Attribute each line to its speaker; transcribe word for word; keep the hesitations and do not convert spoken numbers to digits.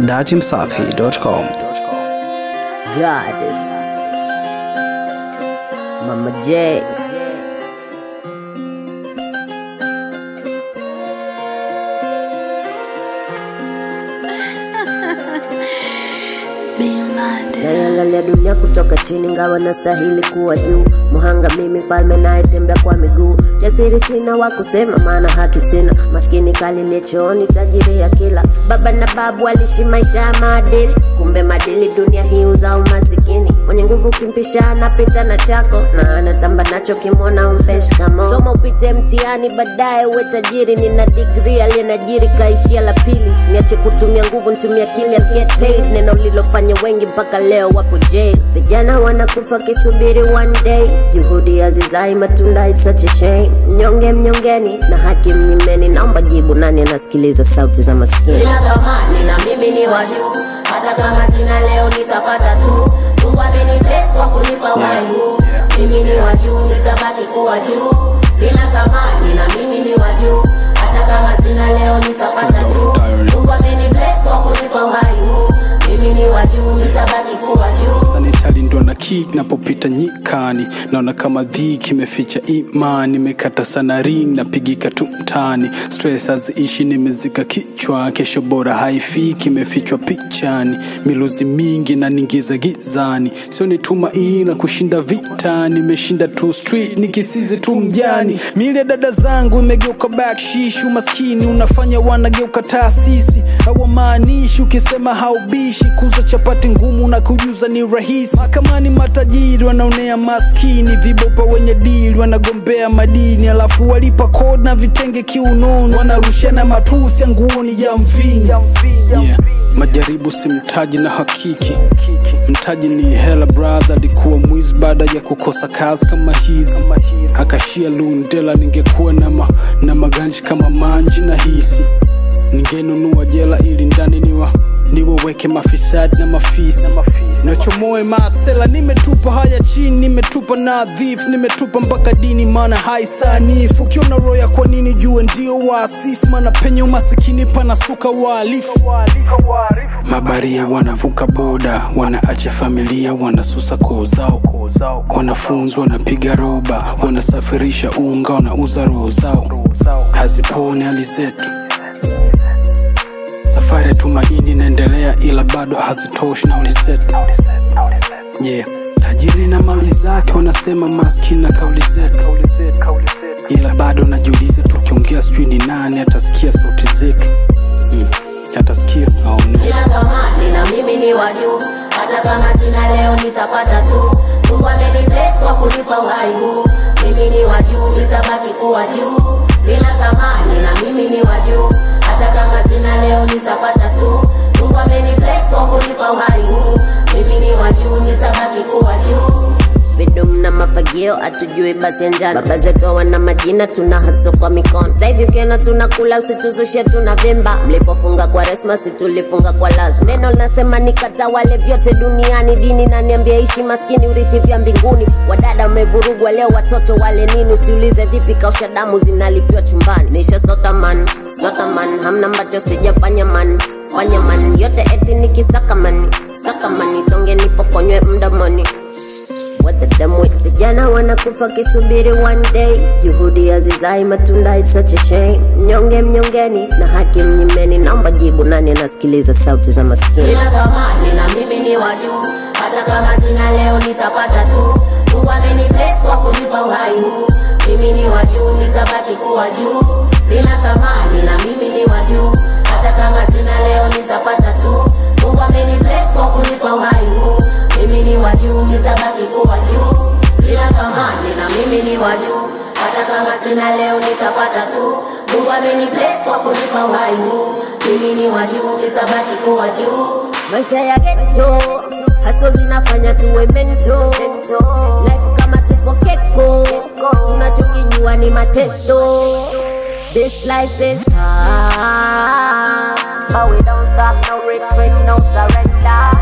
Speaker 1: dati msafi dot com.
Speaker 2: Goddess Mama J. Naiangalia dunia kutoka chini, ngawa nastahili kuwa juu. Muhanga mimi, falme naetembea kwa miguu. Jasiri sina wa kusema, maana haki sina. Maskini kalilie chooni, tajiri ya kila. Baba na babu walishi maisha ya maadili, kumbe madili dunia hii uzao masikini. Mwenye nguvu kimpisha anapita na chako, na anatamba nacho kimona umpesh kamo. Soma upite mtihani baadaye uwe tajiri. Nina degree aliyenajiri kaishia la pili. Niache kutumia nguvu nitumia akili, I'll get paid. Neno lilofanya wengi mpaka leo wapo jail. Vijana wanakufa kisubiri one day. Juhudi hazizai matunda, it's such a shame. Mnyonge mnyongeni na haki mnyimeni. Naomba jibu, nani anasikiliza sauti za maskini? Nina thamani na mimi ni wa juu, hata kama sina leo nitapata tu. Mungu amenibless kwa kunipa uhai huu. Mimi ni wa juu, nitabaki kuwa juu. Nina thamani na mimi ni wa juu, hata kama sina leo nitapata tu. Mungu amenibless kwa kunipa uhai huu. Mimi ni wa juu, nitabaki kuwa juu.
Speaker 3: Sanitali ndo na kick napopita nyikani. Naona kama dhiki imeficha imani. Nimekata sana ring napigika tu mtani. Stress haziishi nimezika kichwa. Kesho bora haifiki imefichwa pichani. Miluzi mingi na ningiza gizani. Sio ni tumaini kushinda vita. Nimeshinda tu street nikisizi tu mjani. Mili ya dada zangu imegeuka backshish. Umaskini unafanya wanageuka taasisi. Hawamaanishi ukisema haubishi. Kuzo chapati ngumu na kujuza ni rahisi. Mahakamani matajiri wanaonea maskini. Vibopa wenye deal wanagombea madini. Alafu walipa code na vitenge kiunono. Wanarushana matusi ya nguoni ya mvingi. Yeah. Majaribu si mtaji na hakiki. Mtaji ni hela brother. Likuwa mwizi baada ya kukosa kazi kama hizi. Akashia lundela ningekuwa na, ma, na maganji kama manji na hisi. Ningenunua jela ili ndani niwa niwaweke mafisadi na mafisi. Nachomoe masela nimetupa haya chini. Nimetupa nadhifu, nimetupa mpaka dini. Maana haisanifu, ukiona roya kwa nini jue ndio wasifu. Maana penye umasikini panasuka walifu. Mabaria wanavuka boda, wanaacha familia, wanasusa koo zao. Wanafunzi wanapiga roba, wanasafirisha unga, wanauza roho zao. Hazipone hali zetu, safari ya tumaini inaendelea, ila bado hazitoshi na ulizetu. Yeah. Tajiri na mali zake wanasema maskini na kauli zetu, ila bado najiuliza tukiongea sijui ni nani atasikia sauti zetu. Mm. Atasikia au no?
Speaker 2: Nina thamani na mimi ni wa juu, hata kama sina leo nitapata tu. Mungu amenibless kwa kunipa uhai huu. Mimi ni wa juu, nitabaki kuwa juu. Nina thamani na mimi ni wa juu, hata kama sina leo nitapata tu. Mungu amenibless kwa kunipa uhai huu. Mimi ni wa juu, nitabaki kuwa juu. Vidum na mafagio atujui basi ya njana. Baba zetu wana majina tuna haso kwa mikono. Sasa hivi ukiona tunakula usituzushie tunavimba. Mlipofunga kwa resma si tulifunga kwa lazima. Neno linasema nikata wale vyote duniani. Dini na niambia ishi maskini urithi vya mbinguni. Wadada umevurugwa leo watoto wale nini. Usiulize vipi kausha damu zinalipiwa chumbani. Nisha sota man, sota man. Hamna mbacho sijafanya man, fanya man. Yote eti nikisaka mani, saka mani. Tonge nipokonywe mdomoni. What the damn with? Vijana wanakufa kisubiri one day. Juhudi hazizai matunda, it's such a shame. Mnyonge mnyongeni na haki mnyimeni. Naomba jibu, nani anasikiliza sauti za maskini? Nina thamani na mimi ni wa juu, hata kama sina leo nitapata tu. Mungu amenibless kwa kunipa uhai huu. Mimi ni wa juu, nitabaki kuwa juu. Nina thamani na mimi ni wa juu, hata kama sina leo nitapata tu. Mungu amenibless kwa kunipa uhai huu. Mimi ni wa juu, nitabaki kuwa juu. Nina thamani na mimi ni wa juu, hata kama sina leo nitapata tu. Mungu amenibless kwa kunipa uhai huu. Mimi ni wa juu, nitabaki kuwa juu. Maisha ya ghetto, haso zinafanya tuwe mento. Life kama tupo keko, tunachokijua ni mateso. This life is hard, but we don't stop, no retreat, no surrender.